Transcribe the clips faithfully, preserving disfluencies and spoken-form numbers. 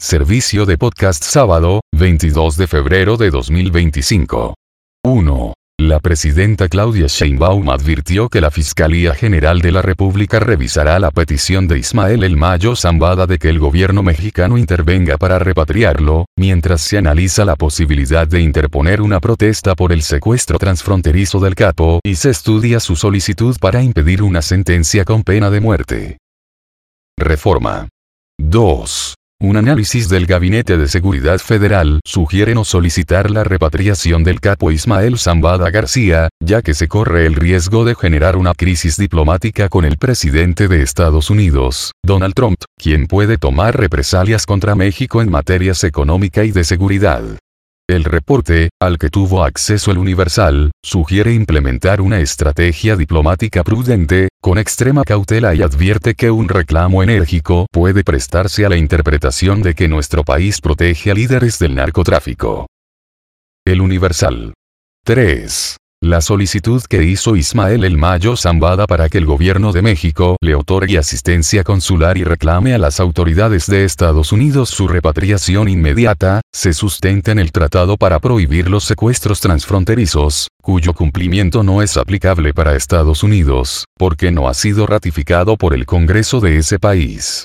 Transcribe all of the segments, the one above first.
Servicio de podcast sábado, veintidós de febrero de dos mil veinticinco. uno. La presidenta Claudia Sheinbaum advirtió que la Fiscalía General de la República revisará la petición de Ismael El Mayo Zambada de que el gobierno mexicano intervenga para repatriarlo, mientras se analiza la posibilidad de interponer una protesta por el secuestro transfronterizo del capo y se estudia su solicitud para impedir una sentencia con pena de muerte. Reforma. dos. Un análisis del Gabinete de Seguridad Federal sugiere no solicitar la repatriación del capo Ismael Zambada García, ya que se corre el riesgo de generar una crisis diplomática con el presidente de Estados Unidos, Donald Trump, quien puede tomar represalias contra México en materias económica y de seguridad. El reporte, al que tuvo acceso el Universal, sugiere implementar una estrategia diplomática prudente, con extrema cautela y advierte que un reclamo enérgico puede prestarse a la interpretación de que nuestro país protege a líderes del narcotráfico. El Universal. tres. La solicitud que hizo Ismael El Mayo Zambada para que el gobierno de México le otorgue asistencia consular y reclame a las autoridades de Estados Unidos su repatriación inmediata, se sustenta en el Tratado para prohibir los secuestros transfronterizos, cuyo cumplimiento no es aplicable para Estados Unidos, porque no ha sido ratificado por el Congreso de ese país.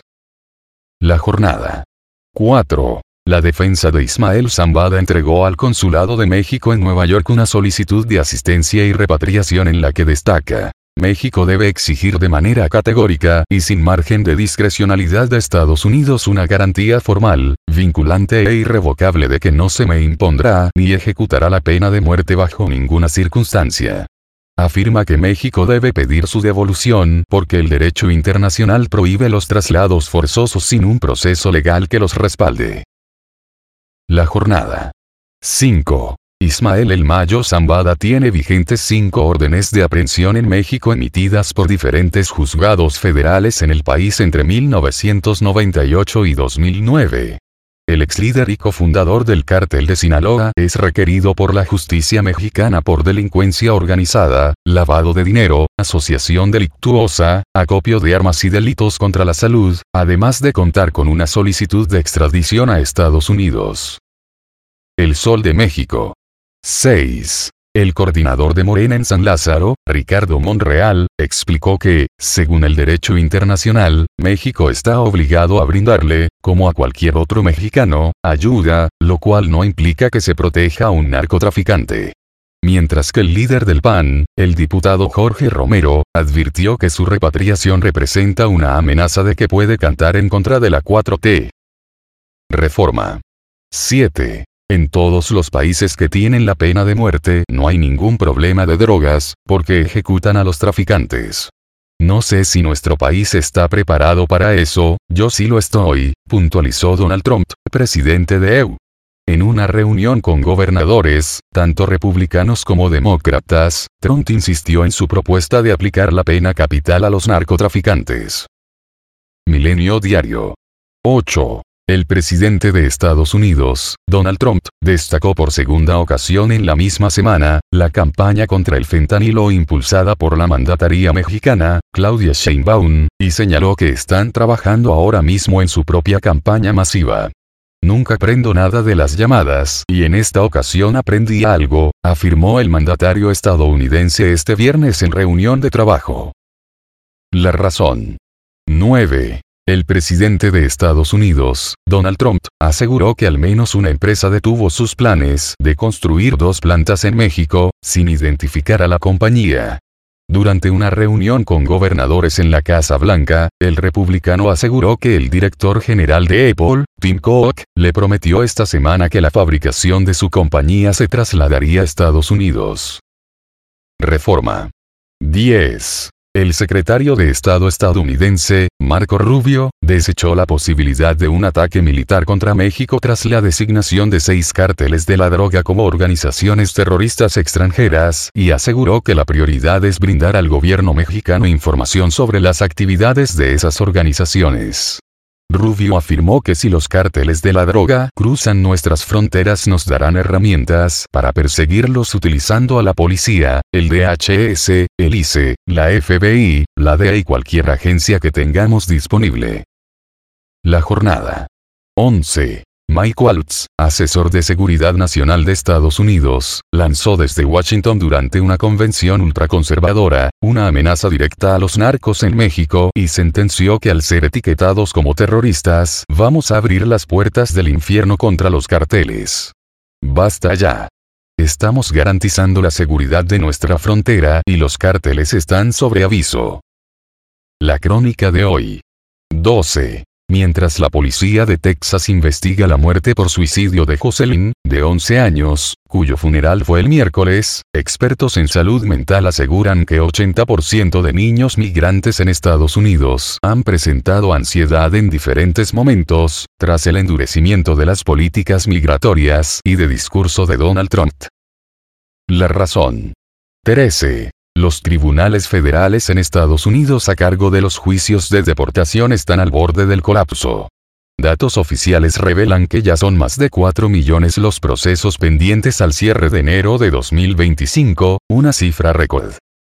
La jornada. cuatro. La defensa de Ismael Zambada entregó al Consulado de México en Nueva York una solicitud de asistencia y repatriación en la que destaca: México debe exigir de manera categórica y sin margen de discrecionalidad de Estados Unidos una garantía formal, vinculante e irrevocable de que no se me impondrá ni ejecutará la pena de muerte bajo ninguna circunstancia. Afirma que México debe pedir su devolución porque el derecho internacional prohíbe los traslados forzosos sin un proceso legal que los respalde. La jornada. cinco. Ismael El Mayo Zambada tiene vigentes cinco órdenes de aprehensión en México emitidas por diferentes juzgados federales en el país entre mil novecientos noventa y ocho y dos mil nueve. El ex líder y cofundador del cártel de Sinaloa es requerido por la justicia mexicana por delincuencia organizada, lavado de dinero, asociación delictuosa, acopio de armas y delitos contra la salud, además de contar con una solicitud de extradición a Estados Unidos. El Sol de México. seis. El coordinador de Morena en San Lázaro, Ricardo Monreal, explicó que, según el derecho internacional, México está obligado a brindarle, como a cualquier otro mexicano, ayuda, lo cual no implica que se proteja a un narcotraficante. Mientras que el líder del P A N, el diputado Jorge Romero, advirtió que su repatriación representa una amenaza de que puede cantar en contra de la cuatro T. Reforma. siete. En todos los países que tienen la pena de muerte no hay ningún problema de drogas, porque ejecutan a los traficantes. No sé si nuestro país está preparado para eso, yo sí lo estoy, puntualizó Donald Trump, presidente de E U. En una reunión con gobernadores, tanto republicanos como demócratas, Trump insistió en su propuesta de aplicar la pena capital a los narcotraficantes. Milenio Diario. ocho. El presidente de Estados Unidos, Donald Trump, destacó por segunda ocasión en la misma semana, la campaña contra el fentanilo impulsada por la mandataria mexicana, Claudia Sheinbaum, y señaló que están trabajando ahora mismo en su propia campaña masiva. Nunca aprendo nada de las llamadas, y en esta ocasión aprendí algo, afirmó el mandatario estadounidense este viernes en reunión de trabajo. La razón. nueve. El presidente de Estados Unidos, Donald Trump, aseguró que al menos una empresa detuvo sus planes de construir dos plantas en México, sin identificar a la compañía. Durante una reunión con gobernadores en la Casa Blanca, el republicano aseguró que el director general de Apple, Tim Cook, le prometió esta semana que la fabricación de su compañía se trasladaría a Estados Unidos. Reforma. diez. El secretario de Estado estadounidense, Marco Rubio, desechó la posibilidad de un ataque militar contra México tras la designación de seis cárteles de la droga como organizaciones terroristas extranjeras, y aseguró que la prioridad es brindar al gobierno mexicano información sobre las actividades de esas organizaciones. Rubio afirmó que si los cárteles de la droga cruzan nuestras fronteras nos darán herramientas para perseguirlos utilizando a la policía, el D H S, el I C E, la F B I, la D E A y cualquier agencia que tengamos disponible. La jornada. once. Mike Waltz, asesor de seguridad nacional de Estados Unidos, lanzó desde Washington durante una convención ultraconservadora, una amenaza directa a los narcos en México y sentenció que al ser etiquetados como terroristas, vamos a abrir las puertas del infierno contra los carteles. Basta ya. Estamos garantizando la seguridad de nuestra frontera y los cárteles están sobre aviso. La crónica de hoy. doce. Mientras la policía de Texas investiga la muerte por suicidio de Jocelyn, de once años, cuyo funeral fue el miércoles, expertos en salud mental aseguran que ochenta por ciento de niños migrantes en Estados Unidos han presentado ansiedad en diferentes momentos, tras el endurecimiento de las políticas migratorias y de discurso de Donald Trump. La razón. trece. Los tribunales federales en Estados Unidos a cargo de los juicios de deportación están al borde del colapso. Datos oficiales revelan que ya son más de cuatro millones los procesos pendientes al cierre de enero de dos mil veinticinco, una cifra récord.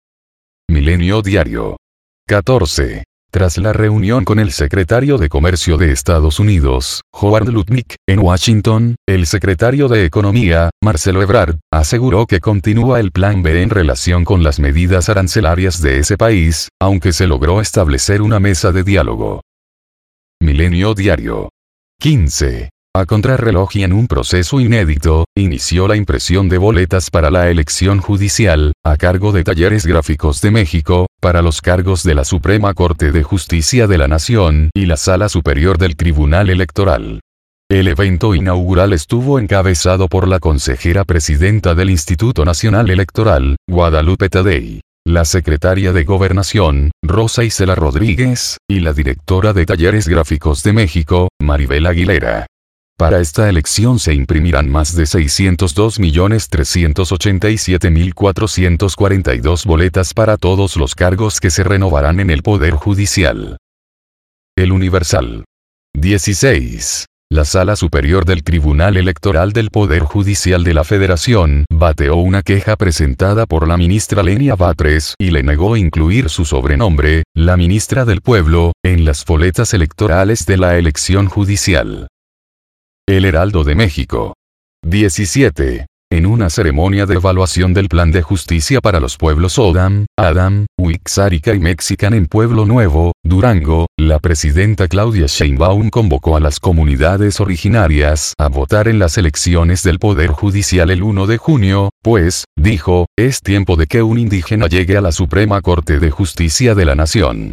Milenio Diario. catorce. Tras la reunión con el secretario de Comercio de Estados Unidos, Howard Lutnick, en Washington, el secretario de Economía, Marcelo Ebrard, aseguró que continúa el Plan B en relación con las medidas arancelarias de ese país, aunque se logró establecer una mesa de diálogo. Milenio Diario. quince. A contrarreloj y en un proceso inédito, inició la impresión de boletas para la elección judicial, a cargo de Talleres Gráficos de México, para los cargos de la Suprema Corte de Justicia de la Nación y la Sala Superior del Tribunal Electoral. El evento inaugural estuvo encabezado por la consejera presidenta del Instituto Nacional Electoral, Guadalupe Tadei, la secretaria de Gobernación, Rosa Isela Rodríguez, y la directora de Talleres Gráficos de México, Maribel Aguilera. Para esta elección se imprimirán más de seiscientos dos millones trescientos ochenta y siete mil cuatrocientas cuarenta y dos boletas para todos los cargos que se renovarán en el Poder Judicial. El Universal. dieciséis. La Sala Superior del Tribunal Electoral del Poder Judicial de la Federación bateó una queja presentada por la ministra Lenia Batres y le negó incluir su sobrenombre, la ministra del Pueblo, en las boletas electorales de la elección judicial. El Heraldo de México. diecisiete. En una ceremonia de evaluación del Plan de Justicia para los pueblos Odam, Adam, Huixárica y Mexican en Pueblo Nuevo, Durango, la presidenta Claudia Sheinbaum convocó a las comunidades originarias a votar en las elecciones del Poder Judicial el primero de junio, pues, dijo, es tiempo de que un indígena llegue a la Suprema Corte de Justicia de la Nación.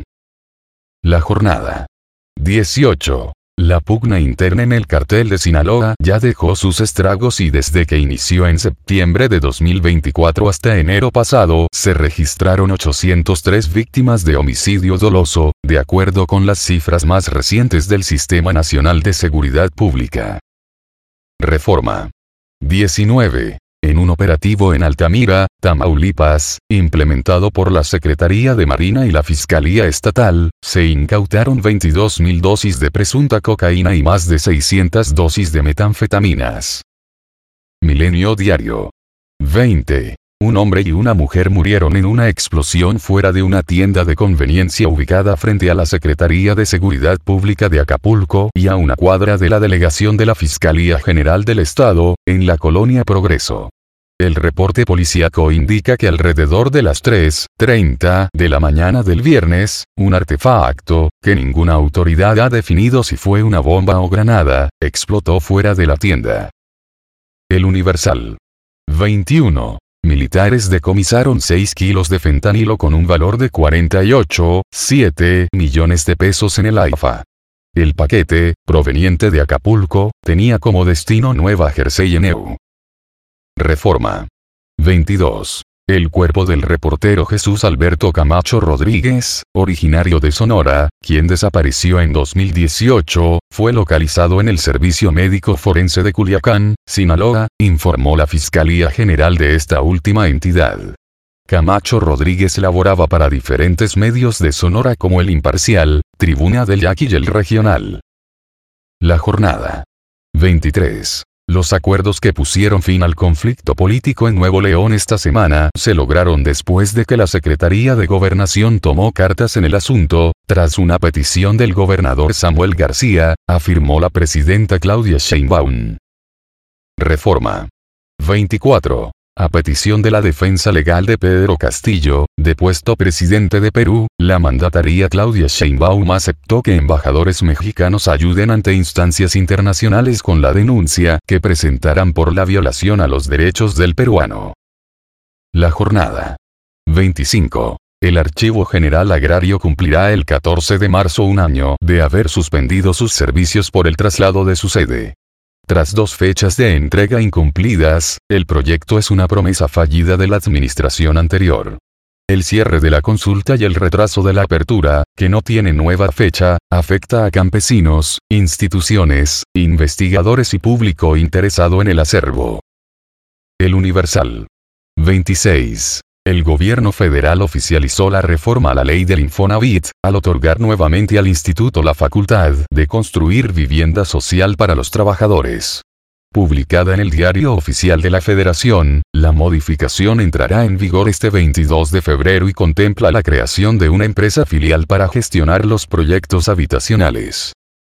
La jornada. dieciocho. La pugna interna en el cartel de Sinaloa ya dejó sus estragos y desde que inició en septiembre de dos mil veinticuatro hasta enero pasado, se registraron ochocientas tres víctimas de homicidio doloso, de acuerdo con las cifras más recientes del Sistema Nacional de Seguridad Pública. Reforma. diecinueve. En un operativo en Altamira, Tamaulipas, implementado por la Secretaría de Marina y la Fiscalía Estatal, se incautaron veintidós mil dosis de presunta cocaína y más de seiscientas dosis de metanfetaminas. Milenio Diario. veinte. Un hombre y una mujer murieron en una explosión fuera de una tienda de conveniencia ubicada frente a la Secretaría de Seguridad Pública de Acapulco y a una cuadra de la delegación de la Fiscalía General del Estado, en la colonia Progreso. El reporte policíaco indica que alrededor de las tres treinta de la mañana del viernes, un artefacto, que ninguna autoridad ha definido si fue una bomba o granada, explotó fuera de la tienda. El Universal. veintiuno. Militares decomisaron seis kilos de fentanilo con un valor de cuarenta y ocho punto siete millones de pesos en el A I F A. El paquete, proveniente de Acapulco, tenía como destino Nueva Jersey en E U. Reforma. veintidós. El cuerpo del reportero Jesús Alberto Camacho Rodríguez, originario de Sonora, quien desapareció en dos mil dieciocho, fue localizado en el Servicio Médico Forense de Culiacán, Sinaloa, informó la Fiscalía General de esta última entidad. Camacho Rodríguez laboraba para diferentes medios de Sonora como El Imparcial, Tribuna del Yaqui y El Regional. La jornada. veintitrés. Los acuerdos que pusieron fin al conflicto político en Nuevo León esta semana se lograron después de que la Secretaría de Gobernación tomó cartas en el asunto, tras una petición del gobernador Samuel García, afirmó la presidenta Claudia Sheinbaum. Reforma. veinticuatro. A petición de la defensa legal de Pedro Castillo, depuesto presidente de Perú, la mandataria Claudia Sheinbaum aceptó que embajadores mexicanos ayuden ante instancias internacionales con la denuncia que presentarán por la violación a los derechos del peruano. La jornada. veinticinco. El Archivo General Agrario cumplirá el catorce de marzo un año de haber suspendido sus servicios por el traslado de su sede. Tras dos fechas de entrega incumplidas, el proyecto es una promesa fallida de la administración anterior. El cierre de la consulta y el retraso de la apertura, que no tiene nueva fecha, afecta a campesinos, instituciones, investigadores y público interesado en el acervo. El Universal. veintiséis. El gobierno federal oficializó la reforma a la ley del Infonavit, al otorgar nuevamente al instituto la facultad de construir vivienda social para los trabajadores. Publicada en el Diario Oficial de la Federación, la modificación entrará en vigor este veintidós de febrero y contempla la creación de una empresa filial para gestionar los proyectos habitacionales.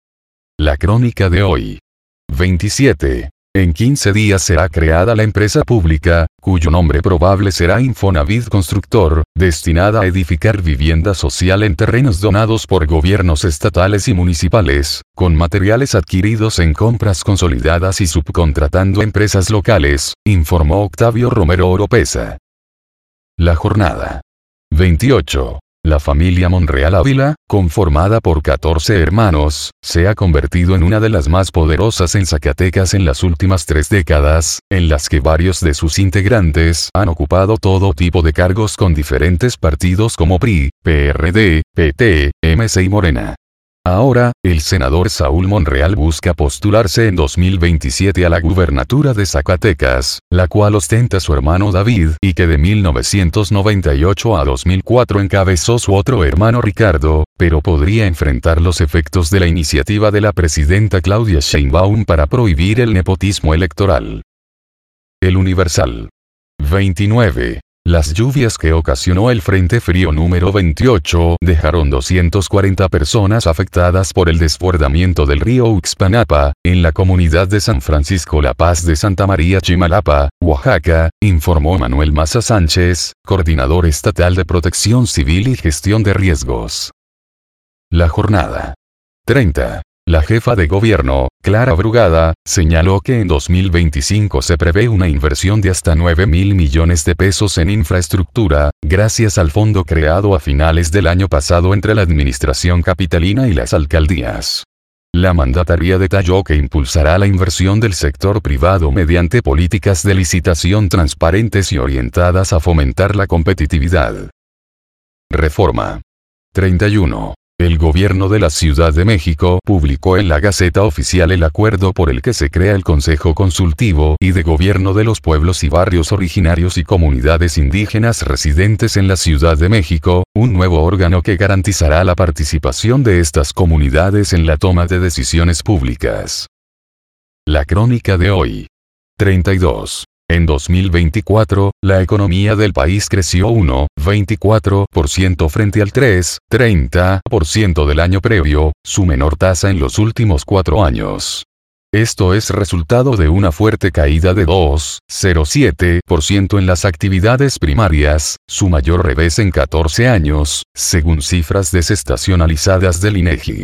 La crónica de hoy. veintisiete. En quince días será creada la empresa pública, cuyo nombre probable será Infonavit Constructor, destinada a edificar vivienda social en terrenos donados por gobiernos estatales y municipales, con materiales adquiridos en compras consolidadas y subcontratando empresas locales, informó Octavio Romero Oropesa. La jornada. veintiocho. La familia Monreal Ávila, conformada por catorce hermanos, se ha convertido en una de las más poderosas en Zacatecas en las últimas tres décadas, en las que varios de sus integrantes han ocupado todo tipo de cargos con diferentes partidos como P R I, P R D, P T, M C y Morena. Ahora, el senador Saúl Monreal busca postularse en dos mil veintisiete a la gubernatura de Zacatecas, la cual ostenta su hermano David y que de mil novecientos noventa y ocho a dos mil cuatro encabezó su otro hermano Ricardo, pero podría enfrentar los efectos de la iniciativa de la presidenta Claudia Sheinbaum para prohibir el nepotismo electoral. El Universal. veintinueve. Las lluvias que ocasionó el Frente Frío número veintiocho dejaron doscientas cuarenta personas afectadas por el desbordamiento del río Uxpanapa, en la comunidad de San Francisco La Paz de Santa María Chimalapa, Oaxaca, informó Manuel Maza Sánchez, coordinador estatal de Protección Civil y Gestión de Riesgos. La jornada. treinta. La jefa de gobierno, Clara Brugada, señaló que en dos mil veinticinco se prevé una inversión de hasta nueve mil millones de pesos en infraestructura, gracias al fondo creado a finales del año pasado entre la administración capitalina y las alcaldías. La mandataria detalló que impulsará la inversión del sector privado mediante políticas de licitación transparentes y orientadas a fomentar la competitividad. Reforma. treinta y uno. El gobierno de la Ciudad de México publicó en la Gaceta Oficial el acuerdo por el que se crea el Consejo Consultivo y de Gobierno de los Pueblos y Barrios Originarios y Comunidades Indígenas residentes en la Ciudad de México, un nuevo órgano que garantizará la participación de estas comunidades en la toma de decisiones públicas. La crónica de hoy. treinta y dos. En dos mil veinticuatro, la economía del país creció uno punto veinticuatro por ciento frente al tres punto treinta por ciento del año previo, su menor tasa en los últimos cuatro años. Esto es resultado de una fuerte caída de dos punto cero siete por ciento en las actividades primarias, su mayor revés en catorce años, según cifras desestacionalizadas del INEGI.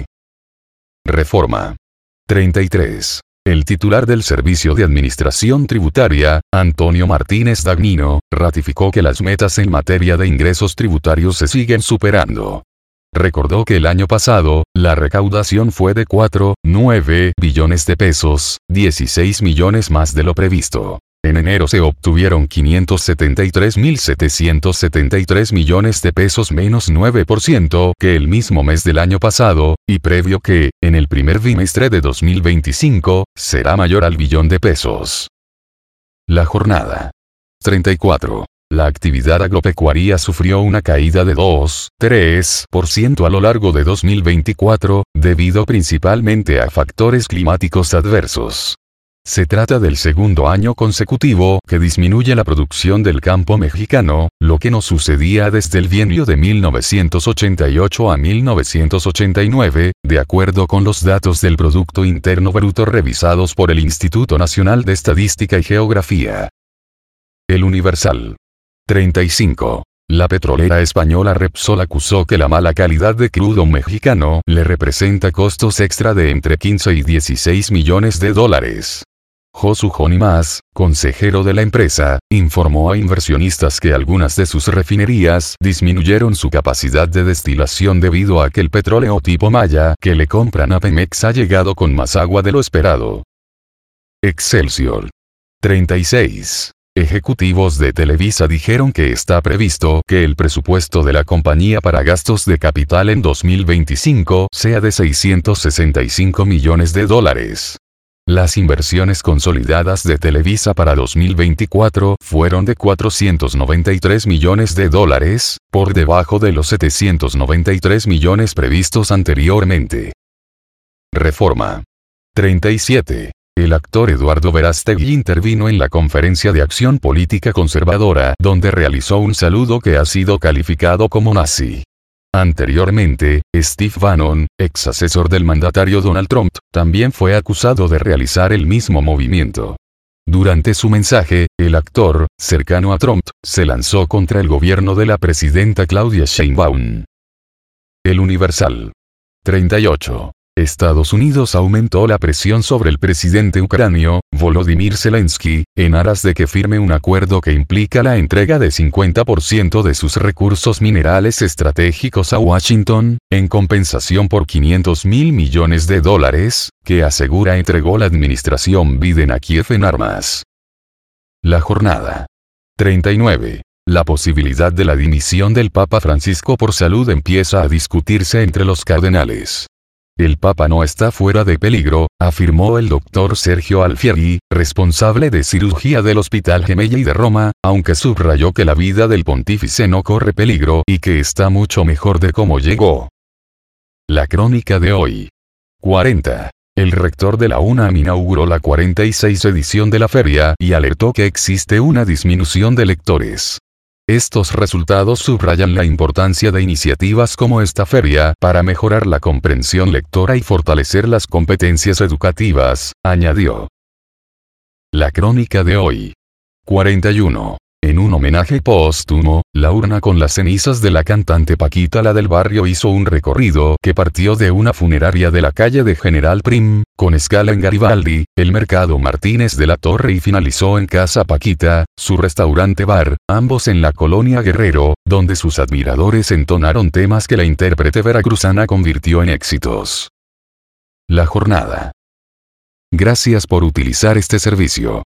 Reforma. treinta y tres. El titular del Servicio de Administración Tributaria, Antonio Martínez Dagnino, ratificó que las metas en materia de ingresos tributarios se siguen superando. Recordó que el año pasado, la recaudación fue de cuatro punto nueve billones de pesos, dieciséis millones más de lo previsto. En enero se obtuvieron quinientos setenta y tres mil setecientos setenta y tres millones de pesos menos nueve por ciento que el mismo mes del año pasado, y previo que, en el primer bimestre de dos mil veinticinco, será mayor al billón de pesos. La jornada. treinta y cuatro. La actividad agropecuaria sufrió una caída de dos punto tres por ciento a lo largo de dos mil veinticuatro, debido principalmente a factores climáticos adversos. Se trata del segundo año consecutivo que disminuye la producción del campo mexicano, lo que no sucedía desde el bienio de mil novecientos ochenta y ocho a mil novecientos ochenta y nueve, de acuerdo con los datos del Producto Interno Bruto revisados por el Instituto Nacional de Estadística y Geografía. El Universal. treinta y cinco. La petrolera española Repsol acusó que la mala calidad de crudo mexicano le representa costos extra de entre quince y dieciséis millones de dólares. Josu Jónimas, consejero de la empresa, informó a inversionistas que algunas de sus refinerías disminuyeron su capacidad de destilación debido a que el petróleo tipo Maya que le compran a Pemex ha llegado con más agua de lo esperado. Excelsior. treinta y seis. Ejecutivos de Televisa dijeron que está previsto que el presupuesto de la compañía para gastos de capital en dos mil veinticinco sea de seiscientos sesenta y cinco millones de dólares. Las inversiones consolidadas de Televisa para dos mil veinticuatro fueron de cuatrocientos noventa y tres millones de dólares, por debajo de los setecientos noventa y tres millones previstos anteriormente. Reforma. treinta y siete. El actor Eduardo Verástegui intervino en la Conferencia de Acción Política Conservadora, donde realizó un saludo que ha sido calificado como nazi. Anteriormente, Steve Bannon, ex asesor del mandatario Donald Trump, también fue acusado de realizar el mismo movimiento. Durante su mensaje, el actor, cercano a Trump, se lanzó contra el gobierno de la presidenta Claudia Sheinbaum. El Universal. treinta y ocho. Estados Unidos aumentó la presión sobre el presidente ucranio, Volodymyr Zelensky, en aras de que firme un acuerdo que implica la entrega de cincuenta por ciento de sus recursos minerales estratégicos a Washington, en compensación por quinientos mil millones de dólares, que asegura entregó la administración Biden a Kiev en armas. La jornada. treinta y nueve. La posibilidad de la dimisión del Papa Francisco por salud empieza a discutirse entre los cardenales. El Papa no está fuera de peligro, afirmó el doctor Sergio Alfieri, responsable de cirugía del Hospital Gemelli de Roma, aunque subrayó que la vida del pontífice no corre peligro y que está mucho mejor de cómo llegó. La crónica de hoy. cuarenta. El rector de la UNAM inauguró la cuarenta y seis edición de la feria y alertó que existe una disminución de lectores. Estos resultados subrayan la importancia de iniciativas como esta feria para mejorar la comprensión lectora y fortalecer las competencias educativas, añadió. La crónica de hoy. cuarenta y uno. En un homenaje póstumo, la urna con las cenizas de la cantante Paquita la del Barrio hizo un recorrido que partió de una funeraria de la calle de General Prim, con escala en Garibaldi, el Mercado Martínez de la Torre y finalizó en Casa Paquita, su restaurante-bar, ambos en la colonia Guerrero, donde sus admiradores entonaron temas que la intérprete veracruzana convirtió en éxitos. La jornada. Gracias por utilizar este servicio.